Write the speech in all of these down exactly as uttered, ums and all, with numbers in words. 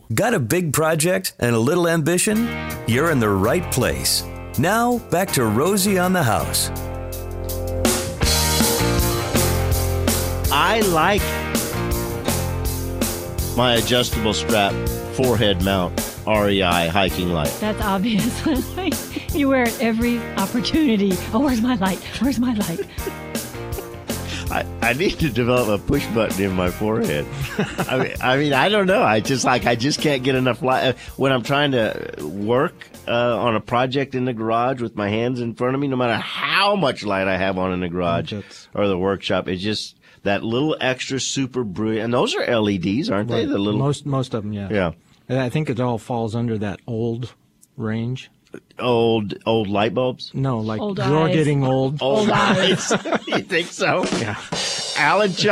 Got a big project and a little ambition? You're in the right place. Now, back to Rosie on the House. I like my adjustable strap forehead mount R E I hiking light. That's obvious. You wear it every opportunity. Oh, where's my light? Where's my light? I, I need to develop a push button in my forehead. I mean, I mean, I don't know. I just like I just can't get enough light when I'm trying to work uh, on a project in the garage with my hands in front of me. No matter how much light I have on in the garage or the workshop, it's just that little extra super brilliant. And those are L E Ds, aren't right. they? The little most most of them, yeah. Yeah. And I think it all falls under that old range. Old old light bulbs? No, like old you're eyes. getting old. Old eyes. You think so? Yeah. Alan, Ch-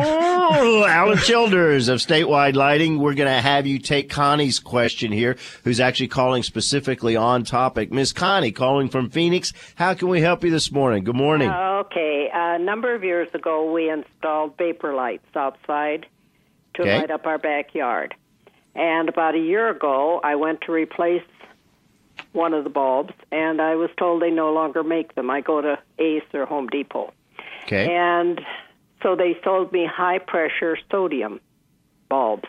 oh, Alan Childers of Statewide Lighting. We're going to have you take Connie's question here, who's actually calling specifically on topic. Miss Connie, calling from Phoenix. How can we help you this morning? Good morning. Uh, okay. A number of years ago, we installed vapor lights outside to Okay. light up our backyard. And about a year ago, I went to replace one of the bulbs, and I was told they no longer make them. I go to Ace or Home Depot. Okay. And so they sold me high-pressure sodium bulbs.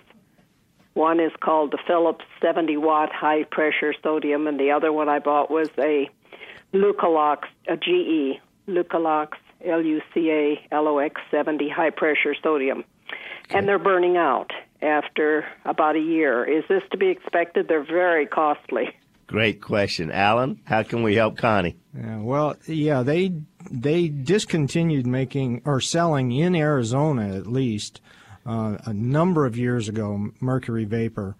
One is called the Philips seventy watt high-pressure sodium, and the other one I bought was a Lucalox, a G E, Lucalox, L U C A L O X seventy high-pressure sodium. Okay. And they're burning out after about a year. Is this to be expected? They're very costly. Great question. Alan, how can we help Connie? Yeah, well, yeah, they they discontinued making or selling in Arizona at least uh, a number of years ago, mercury vapor.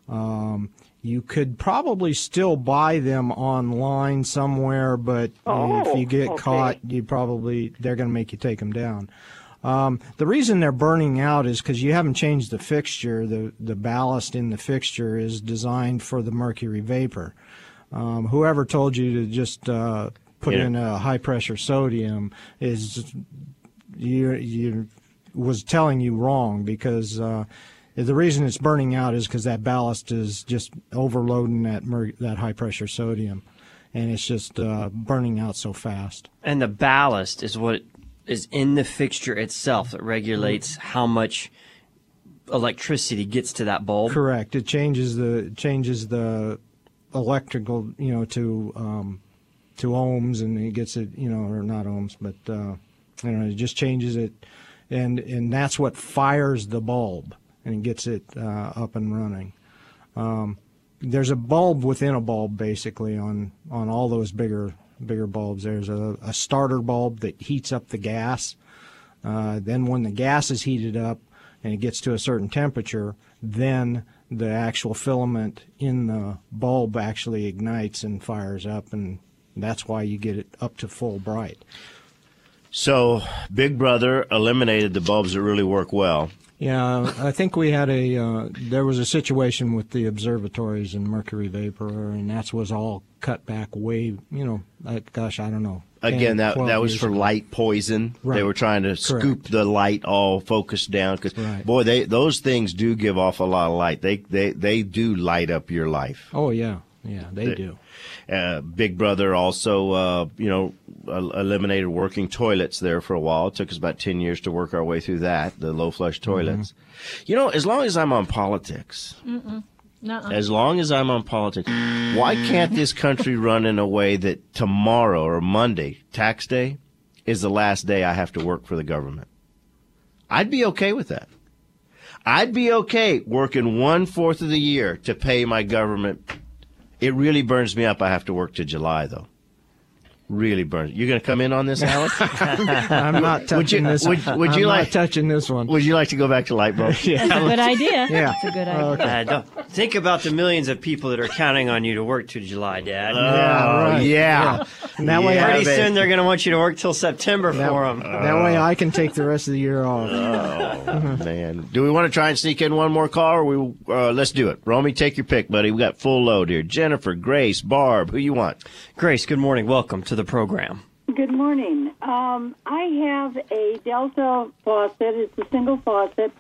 Um, you could probably still buy them online somewhere, but Oh, if you get okay. caught, you probably they're going to make you take them down. Um, the reason they're burning out is because you haven't changed the fixture. The the ballast in the fixture is designed for the mercury vapor. Um, whoever told you to just uh, put Yeah. in a high pressure sodium is you you was telling you wrong, because uh, the reason it's burning out is because that ballast is just overloading that mer- that high pressure sodium, and it's just uh, burning out so fast. And the ballast is what is in the fixture itself that regulates how much electricity gets to that bulb. Correct. It changes the changes the electrical, you know, to um, to ohms, and it gets it, you know, or not ohms, but uh, you know, it just changes it, and and that's what fires the bulb and gets it uh, up and running. Um, there's a bulb within a bulb, basically, on on all those bigger bigger bulbs. There's a, a starter bulb that heats up the gas. Uh, then when the gas is heated up and it gets to a certain temperature, then the actual filament in the bulb actually ignites and fires up, and that's why you get it up to full bright. So Big Brother eliminated the bulbs that really work well. Yeah, I think we had a, uh, there was a situation with the observatories and mercury vapor, and that was all cut back way, you know, like, gosh, I don't know. Again, ten, that twelve that was years for ago. light poison. Right. They were trying to scoop the light all focused down because, Right. boy, they those things do give off a lot of light. They they they do light up your life. Oh, yeah, yeah, they, They- do. Uh, Big Brother also, uh, you know, el- eliminated working toilets there for a while. It took us about ten years to work our way through that, the low flush toilets. Mm-hmm. You know, as long as I'm on politics, Nuh-uh. as long as I'm on politics, why can't this country run in a way that tomorrow or Monday, tax day, is the last day I have to work for the government? I'd be okay with that. I'd be okay working one-fourth of the year to pay my government. It really burns me up I have to work to July, though. Really burns. You're going to come in on this, Alan? I'm not touching Would you- this would- would I'm you not like- touching this one. Would you like to go back to light bulbs? Yeah. That's a good idea. Yeah. That's a good idea. Uh, don't, think about the millions of people that are counting on you to work to July, Dad. Yeah, right. Oh, yeah. And that way Yeah, I Pretty babe. soon they're going to want you to work till September that, for them. that way I can take the rest of the year off. Oh, man. Do we want to try and sneak in one more call, or we, uh, let's do it. Romy, take your pick, buddy. We got full load here. Jennifer, Grace, Barb, who you want? Grace, good morning. Welcome to the program. Good morning. Um, I have a Delta faucet. It's a single faucet,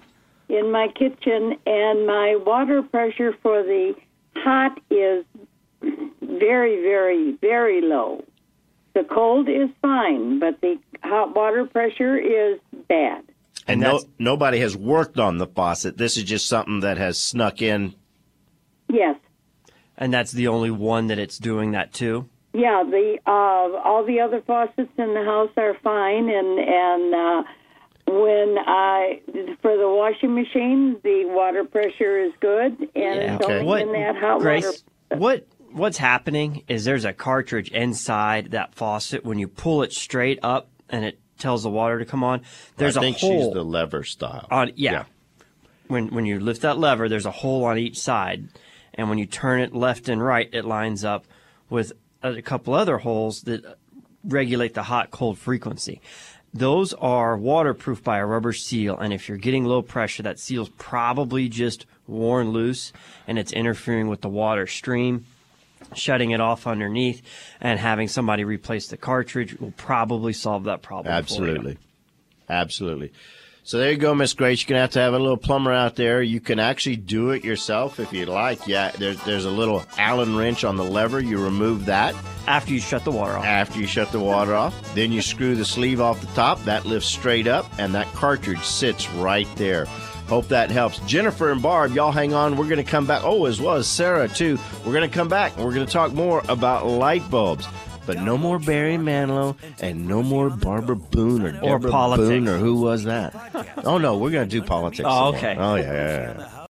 in my kitchen, and my water pressure for the hot is very, very, very low. The cold is fine, but the hot water pressure is bad. And no, nobody has worked on the faucet. This is just something that has snuck in. Yes. And that's the only one that it's doing that to? Yeah, the uh, all the other faucets in the house are fine, and and uh, when I for the washing machine, the water pressure is good, and Yeah. it's Okay. only What- in that hot Grace, water. what what's happening is there's a cartridge inside that faucet. When you pull it straight up and it tells the water to come on, there's I think a hole she's the lever style. on yeah. When when you lift that lever, there's a hole on each side, and when you turn it left and right, it lines up with a couple other holes that regulate the hot cold frequency. Those are waterproof by a rubber seal, and if you're getting low pressure, that seal's probably just worn loose and it's interfering with the water stream. Shutting it off underneath and having somebody replace the cartridge will probably solve that problem. Absolutely. Absolutely. So there you go, Miss Grace. You're going to have to have a little plumber out there. You can actually do it yourself if you'd like. Yeah, there's, there's a little Allen wrench on the lever. You remove that. After you shut the water off. After you shut the water off. Then you screw the sleeve off the top. That lifts straight up, and that cartridge sits right there. Hope that helps. Jennifer and Barb, y'all hang on. We're going to come back. Oh, as well as Sarah, too. We're going to come back, and we're going to talk more about light bulbs. But no more Barry Manilow and no more Barbara Boone or Or Deborah politics. Boone or who was that? Oh, no, we're going to do politics. Oh, some more. okay. Oh, yeah, yeah, yeah.